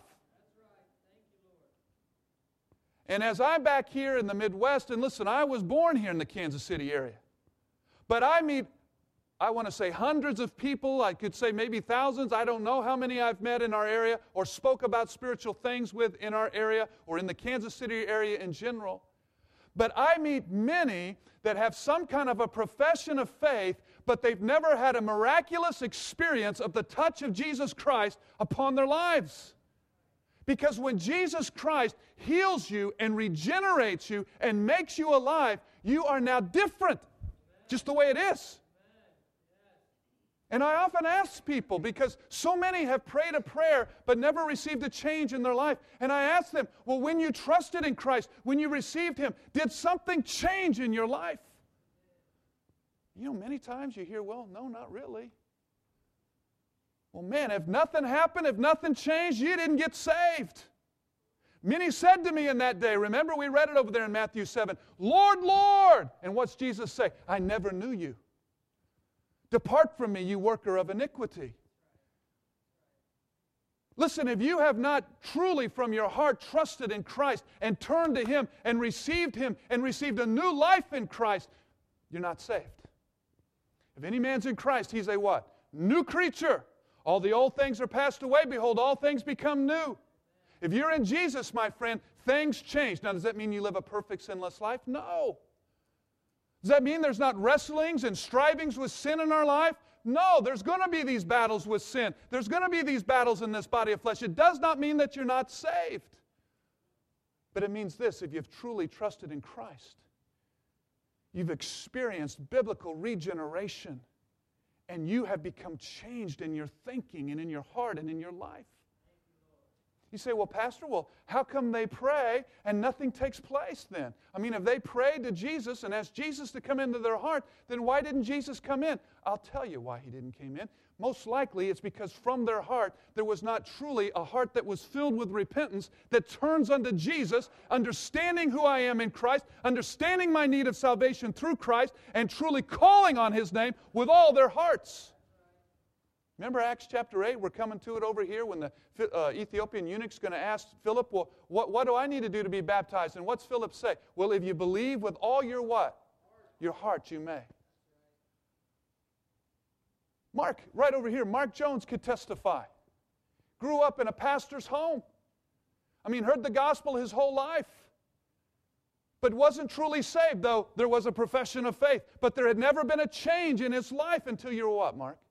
And as I'm back here in the Midwest, and listen, I was born here in the Kansas City area. But I meet, I want to say hundreds of people, I could say maybe thousands, I don't know how many I've met in our area or spoke about spiritual things with in our area or in the Kansas City area in general. But I meet many that have some kind of a profession of faith, but they've never had a miraculous experience of the touch of Jesus Christ upon their lives. Because when Jesus Christ heals you and regenerates you and makes you alive, you are now different, just the way it is. And I often ask people, because so many have prayed a prayer but never received a change in their life. And I ask them, well, when you trusted in Christ, when you received Him, did something change in your life? You know, many times you hear, well, no, not really. Well, man, if nothing happened, if nothing changed, you didn't get saved. Many said to me in that day, remember we read it over there in Matthew 7, Lord, Lord. And what's Jesus say? I never knew you. Depart from me, you worker of iniquity. Listen, if you have not truly from your heart trusted in Christ and turned to Him and received a new life in Christ, you're not saved. If any man's in Christ, he's a what? New creature. All the old things are passed away. Behold, all things become new. If you're in Jesus, my friend, things change. Now, does that mean you live a perfect, sinless life? No. Does that mean there's not wrestlings and strivings with sin in our life? No, there's going to be these battles with sin. There's going to be these battles in this body of flesh. It does not mean that you're not saved. But it means this, if you've truly trusted in Christ, you've experienced biblical regeneration, and you have become changed in your thinking and in your heart and in your life. You say, well, Pastor, how come they pray and nothing takes place then? I mean, if they prayed to Jesus and asked Jesus to come into their heart, then why didn't Jesus come in? I'll tell you why He didn't come in. Most likely it's because from their heart there was not truly a heart that was filled with repentance that turns unto Jesus, understanding who I am in Christ, understanding my need of salvation through Christ, and truly calling on His name with all their hearts. Remember Acts chapter 8? We're coming to it over here when the Ethiopian eunuch's going to ask Philip, well, what do I need to do to be baptized? And what's Philip say? Well, if you believe with all your what? Your heart you may. Mark, right over here, Mark Jones could testify. Grew up in a pastor's home. I mean, heard the gospel his whole life. But wasn't truly saved, though there was a profession of faith. But there had never been a change in his life until you were what, Mark?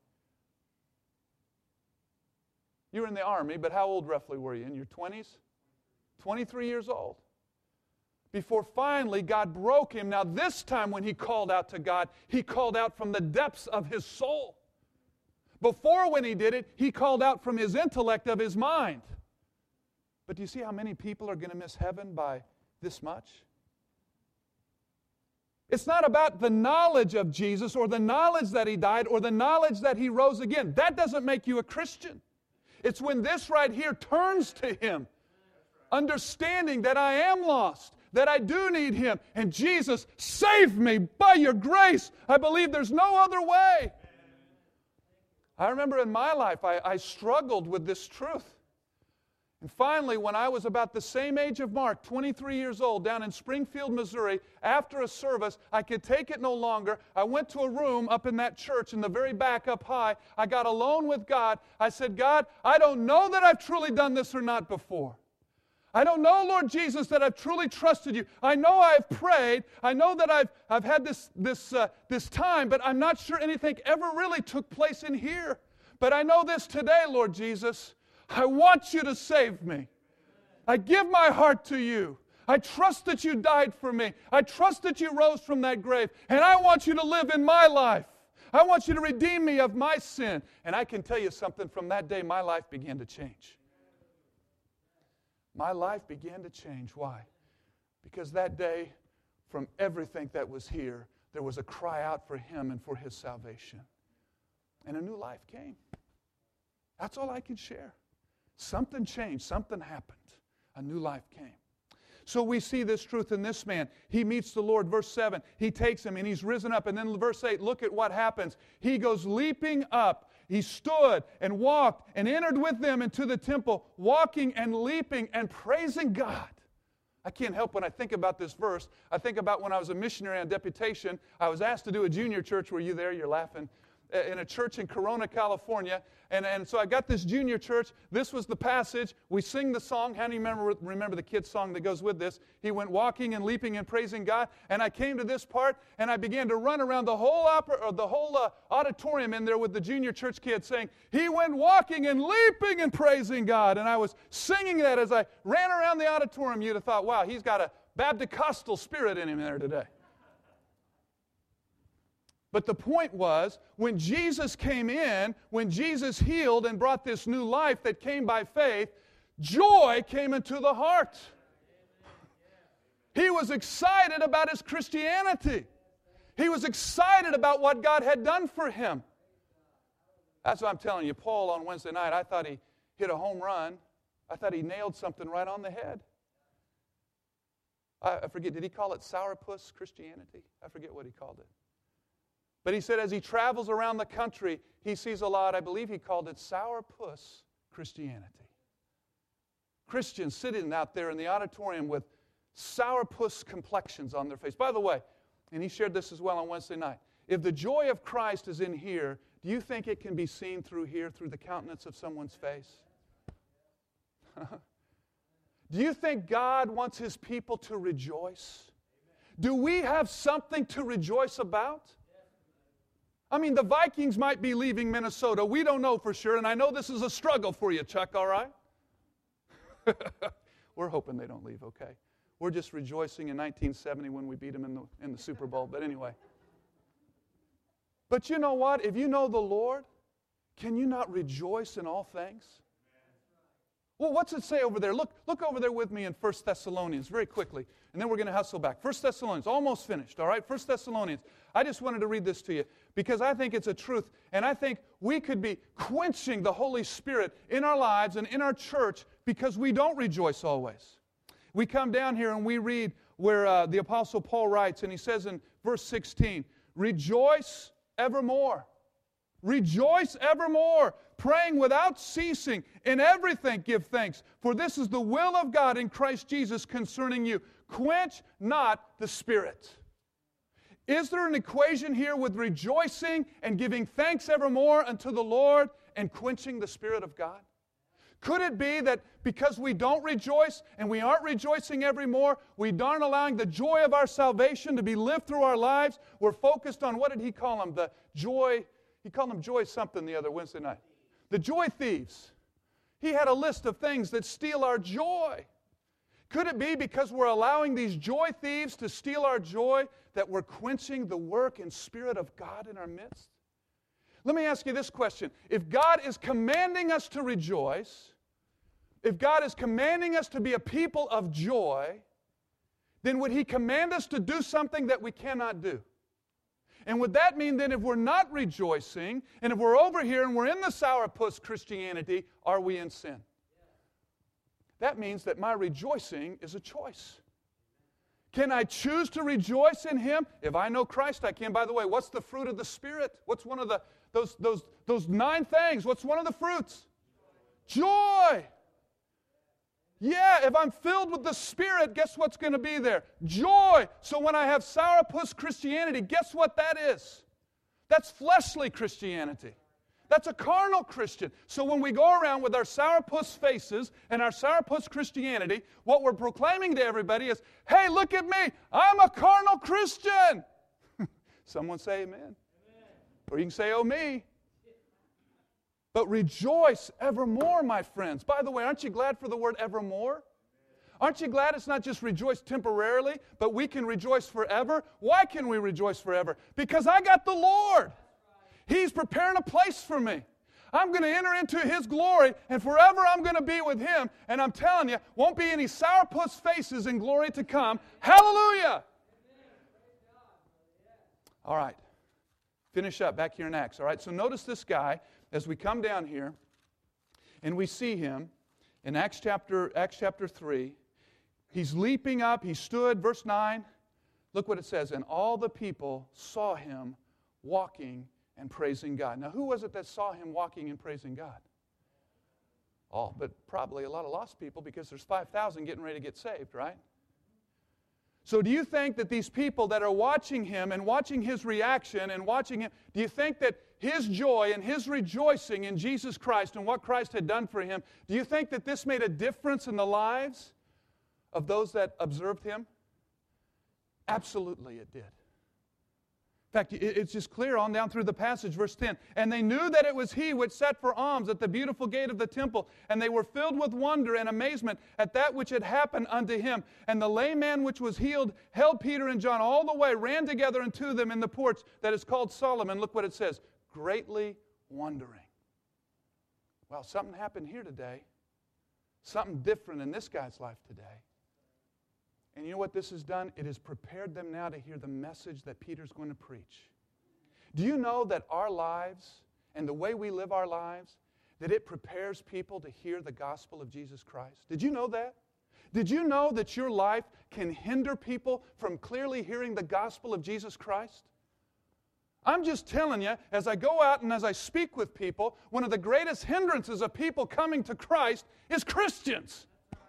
You were in the army, but how old roughly were you? In your 20s? 23 years old. Before finally God broke him. Now this time when he called out to God, he called out from the depths of his soul. Before when he did it, he called out from his intellect of his mind. But do you see how many people are going to miss heaven by this much? It's not about the knowledge of Jesus or the knowledge that He died or the knowledge that He rose again. That doesn't make you a Christian. It's when this right here turns to Him, understanding that I am lost, that I do need Him, and Jesus, save me by your grace. I believe there's no other way. I remember in my life I struggled with this truth. And finally, when I was about the same age of Mark, 23 years old, down in Springfield, Missouri, after a service, I could take it no longer. I went to a room up in that church in the very back up high. I got alone with God. I said, God, I don't know that I've truly done this or not before. I don't know, Lord Jesus, that I've truly trusted You. I know I've prayed. I know that I've had this time, but I'm not sure anything ever really took place in here. But I know this today, Lord Jesus. I want You to save me. I give my heart to You. I trust that You died for me. I trust that You rose from that grave. And I want You to live in my life. I want You to redeem me of my sin. And I can tell you something, from that day my life began to change. My life began to change. Why? Because that day, from everything that was here, there was a cry out for Him and for His salvation. And a new life came. That's all I can share. Something changed. Something happened. A new life came. So we see this truth in this man. He meets the Lord, verse 7. He takes him and he's risen up. And then verse 8, look at what happens. He goes leaping up. He stood and walked and entered with them into the temple, walking and leaping and praising God. I can't help when I think about this verse. I think about when I was a missionary on deputation. I was asked to do a junior church. Were you there? You're laughing. In a church in Corona, California. And so I got this junior church. This was the passage. We sing the song. How do you remember the kids' song that goes with this? He went walking and leaping and praising God. And I came to this part, and I began to run around the whole auditorium in there with the junior church kids saying, he went walking and leaping and praising God. And I was singing that as I ran around the auditorium. You'd have thought, wow, he's got a Baptist spirit in him there today. But the point was, when Jesus came in, when Jesus healed and brought this new life that came by faith, joy came into the heart. He was excited about his Christianity. He was excited about what God had done for him. That's what I'm telling you. Paul on Wednesday night, I thought he hit a home run. I thought he nailed something right on the head. I forget, did he call it sourpuss Christianity? I forget what he called it. But he said as he travels around the country, he sees a lot, I believe he called it sourpuss Christianity. Christians sitting out there in the auditorium with sourpuss complexions on their face. By the way, and he shared this as well on Wednesday night, if the joy of Christ is in here, do you think it can be seen through here, through the countenance of someone's face? Do you think God wants His people to rejoice? Do we have something to rejoice about? I mean, the Vikings might be leaving Minnesota. We don't know for sure, and I know this is a struggle for you, Chuck, all right? We're hoping they don't leave, okay? We're just rejoicing in 1970 when we beat them in the Super Bowl, but anyway. But you know what? If you know the Lord, can you not rejoice in all things? Well, what's it say over there? Look over there with me in 1 Thessalonians very quickly, and then we're going to hustle back. 1 Thessalonians, almost finished, all right? 1 Thessalonians. I just wanted to read this to you because I think it's a truth, and I think we could be quenching the Holy Spirit in our lives and in our church because we don't rejoice always. We come down here and we read where the Apostle Paul writes, and he says in verse 16, rejoice evermore. Rejoice evermore, praying without ceasing. In everything give thanks, for this is the will of God in Christ Jesus concerning you. Quench not the Spirit. Is there an equation here with rejoicing and giving thanks evermore unto the Lord and quenching the Spirit of God? Could it be that because we don't rejoice and we aren't rejoicing evermore, we aren't allowing the joy of our salvation to be lived through our lives? We're focused on, what did he call them? The joy. He called them joy something the other Wednesday night. The joy thieves. He had a list of things that steal our joy. Could it be because we're allowing these joy thieves to steal our joy that we're quenching the work and Spirit of God in our midst? Let me ask you this question. If God is commanding us to rejoice, if God is commanding us to be a people of joy, then would He command us to do something that we cannot do? And would that mean then if we're not rejoicing, and if we're over here and we're in the sourpuss Christianity, are we in sin? That means that my rejoicing is a choice. Can I choose to rejoice in Him? If I know Christ, I can. By the way, what's the fruit of the Spirit? What's one of those 9 things? What's one of the fruits? Joy. Yeah, if I'm filled with the Spirit, guess what's going to be there? Joy. So when I have sourpuss Christianity, guess what that is? That's fleshly Christianity. That's a carnal Christian. So when we go around with our sourpuss faces and our sourpuss Christianity, what we're proclaiming to everybody is, hey, look at me. I'm a carnal Christian. Someone say amen. Amen. Or you can say, oh, me. But rejoice evermore, my friends. By the way, aren't you glad for the word evermore? Aren't you glad it's not just rejoice temporarily, but we can rejoice forever? Why can we rejoice forever? Because I got the Lord. He's preparing a place for me. I'm going to enter into His glory, and forever I'm going to be with Him. And I'm telling you, won't be any sourpuss faces in glory to come. Hallelujah! All right. Finish up back here in Acts. All right, so notice this guy. As we come down here, And we see him in Acts chapter 3. He's leaping up. He stood. Verse 9. Look what it says. And all the people saw him walking and praising God. Now, who was it that saw him walking and praising God? All, but probably a lot of lost people, because there's 5,000 getting ready to get saved, right? So do you think that these people that are watching him and watching his reaction and watching him, do you think that his joy and his rejoicing in Jesus Christ and what Christ had done for him, do you think that this made a difference in the lives of those that observed him? Absolutely it did. In fact, it's just clear on down through the passage, verse 10. And they knew that it was he which sat for alms at the beautiful gate of the temple, and they were filled with wonder and amazement at that which had happened unto him. And the lame man which was healed held Peter and John all the way, ran together unto them in the porch that is called Solomon. Look what it says, greatly wondering. Well, something happened here today. Something different in this guy's life today. And you know what this has done? It has prepared them now to hear the message that Peter's going to preach. Do you know that our lives and the way we live our lives, that it prepares people to hear the gospel of Jesus Christ? Did you know that? Did you know that your life can hinder people from clearly hearing the gospel of Jesus Christ? I'm just telling you, as I go out and as I speak with people, one of the greatest hindrances of people coming to Christ is Christians.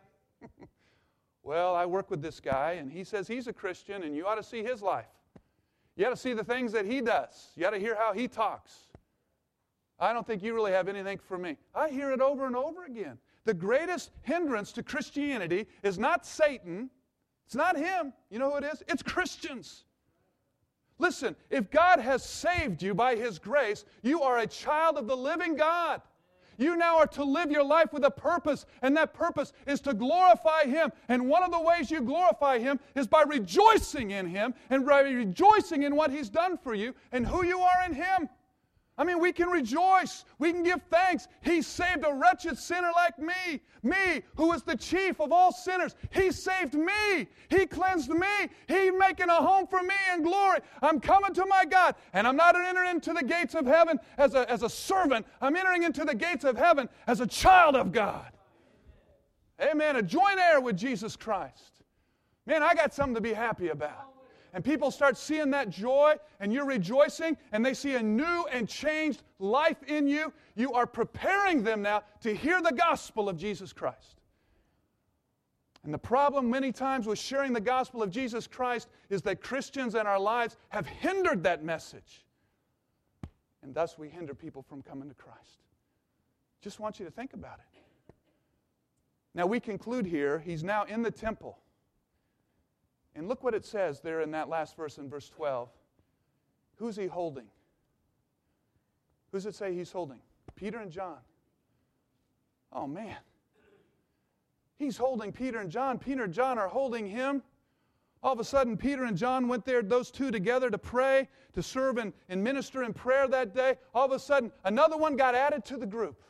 Well, I work with this guy, and he says he's a Christian, and you ought to see his life. You ought to see the things that he does. You ought to hear how he talks. I don't think you really have anything for me. I hear it over and over again. The greatest hindrance to Christianity is not Satan. It's not him. You know who it is? It's Christians. Listen, if God has saved you by His grace, you are a child of the living God. You now are to live your life with a purpose, and that purpose is to glorify Him. And one of the ways you glorify Him is by rejoicing in Him and by rejoicing in what He's done for you and who you are in Him. I mean, we can rejoice. We can give thanks. He saved a wretched sinner like me who was the chief of all sinners. He saved me. He cleansed me. He making a home for me in glory. I'm coming to my God, and I'm not entering into the gates of heaven as a servant. I'm entering into the gates of heaven as a child of God. Amen. A joint heir with Jesus Christ. Man, I got something to be happy about. And people start seeing that joy, and you're rejoicing, and they see a new and changed life in you. You are preparing them now to hear the gospel of Jesus Christ. And the problem many times with sharing the gospel of Jesus Christ is that Christians in our lives have hindered that message. And thus we hinder people from coming to Christ. Just want you to think about it. Now we conclude here, he's now in the temple. And look what it says there in that last verse in verse 12. Who's he holding? Who does it say he's holding? Peter and John. Oh, man. He's holding Peter and John. Peter and John are holding him. All of a sudden, Peter and John went there, those two together, to pray, to serve and minister in prayer that day. All of a sudden, another one got added to the group.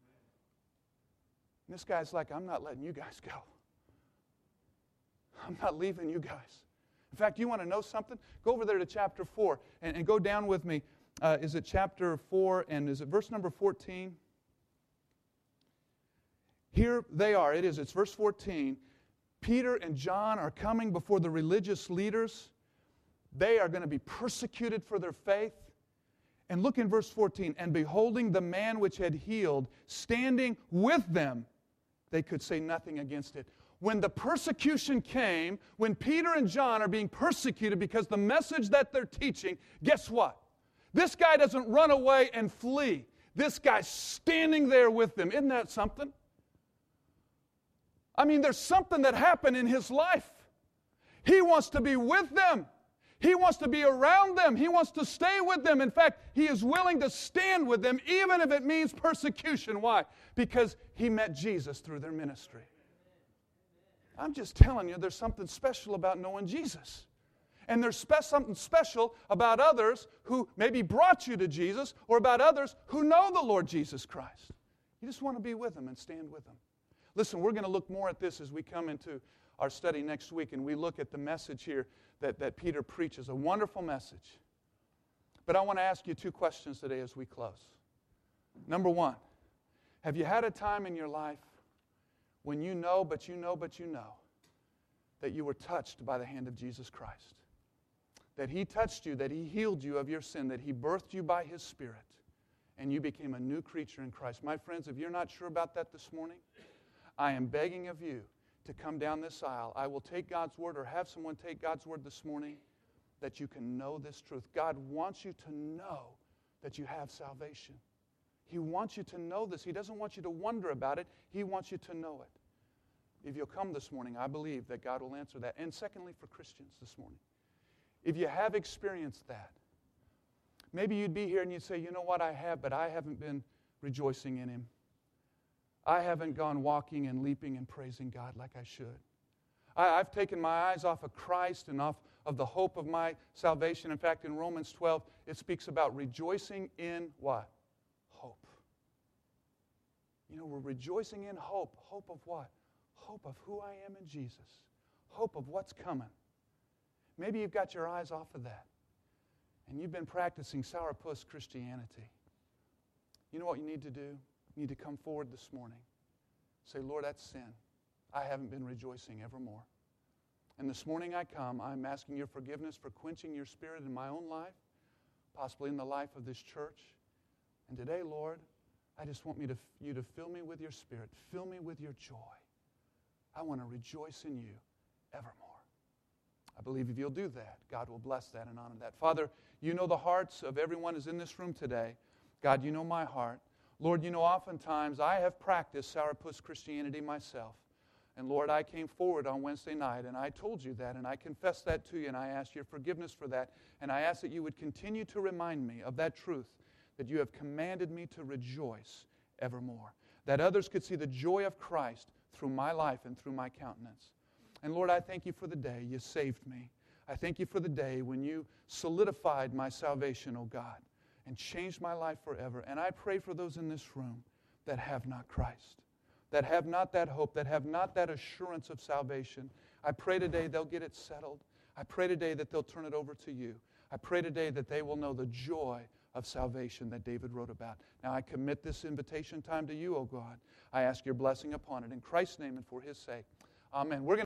And this guy's like, I'm not letting you guys go. I'm not leaving you guys. In fact, you want to know something? Go over there to chapter 4 and go down with me. Is it chapter 4 and is it verse number 14? Here they are. It's verse 14. Peter and John are coming before the religious leaders. They are going to be persecuted for their faith. And look in verse 14. And beholding the man which had healed, standing with them, they could say nothing against it. When the persecution came, when Peter and John are being persecuted because the message that they're teaching, guess what? This guy doesn't run away and flee. This guy's standing there with them. Isn't that something? I mean, there's something that happened in his life. He wants to be with them. He wants to be around them. He wants to stay with them. In fact, he is willing to stand with them even if it means persecution. Why? Because he met Jesus through their ministry. I'm just telling you, there's something special about knowing Jesus. And there's something special about others who maybe brought you to Jesus or about others who know the Lord Jesus Christ. You just want to be with them and stand with them. Listen, we're going to look more at this as we come into our study next week and we look at the message here that Peter preaches, a wonderful message. But I want to ask you two questions today as we close. Number one, Have you had a time in your life when you know, but you know, but you know, that you were touched by the hand of Jesus Christ? That He touched you, that He healed you of your sin, that He birthed you by His Spirit, and you became a new creature in Christ. My friends, if you're not sure about that this morning, I am begging of you to come down this aisle. I will take God's word, or have someone take God's word this morning, that you can know this truth. God wants you to know that you have salvation. He wants you to know this. He doesn't want you to wonder about it. He wants you to know it. If you'll come this morning, I believe that God will answer that. And secondly, for Christians this morning, if you have experienced that, maybe you'd be here and you'd say, you know what, I have, but I haven't been rejoicing in Him. I haven't gone walking and leaping and praising God like I should. I've taken my eyes off of Christ and off of the hope of my salvation. In fact, in Romans 12, it speaks about rejoicing in what? Hope. You know, we're rejoicing in hope. Hope of what? Hope of who I am in Jesus. Hope of what's coming. Maybe you've got your eyes off of that, and you've been practicing sourpuss Christianity. You know what you need to do? You need to come forward this morning. Say, Lord, that's sin. I haven't been rejoicing evermore. And this morning I come, I'm asking your forgiveness for quenching your Spirit in my own life, possibly in the life of this church. And today, Lord, I just want you to fill me with your Spirit. Fill me with your joy. I want to rejoice in you evermore. I believe if you'll do that, God will bless that and honor that. Father, you know the hearts of everyone who's in this room today. God, you know my heart. Lord, you know oftentimes I have practiced sourpuss Christianity myself. And Lord, I came forward on Wednesday night and I told you that and I confessed that to you and I asked your forgiveness for that. And I ask that you would continue to remind me of that truth, that you have commanded me to rejoice evermore. That others could see the joy of Christ through my life and through my countenance. And Lord, I thank you for the day you saved me. I thank you for the day when you solidified my salvation, oh God, and changed my life forever. And I pray for those in this room that have not Christ, that have not that hope, that have not that assurance of salvation. I pray today they'll get it settled. I pray today that they'll turn it over to you. I pray today that they will know the joy of salvation that David wrote about. Now I commit this invitation time to you, oh God. I ask your blessing upon it in Christ's name and for His sake. Amen. We're going